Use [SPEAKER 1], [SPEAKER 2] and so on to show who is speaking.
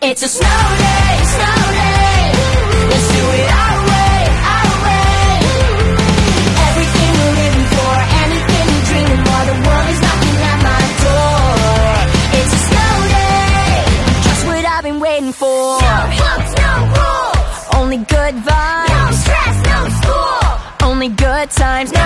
[SPEAKER 1] It's a snow day, snow day. Let's do it our way, our way. Everything we're living for, anything we're dreaming for, the world is knocking at my door. It's a snow day, just what I've been waiting for. No books, no rules, only good vibes. No stress, no school, only good times.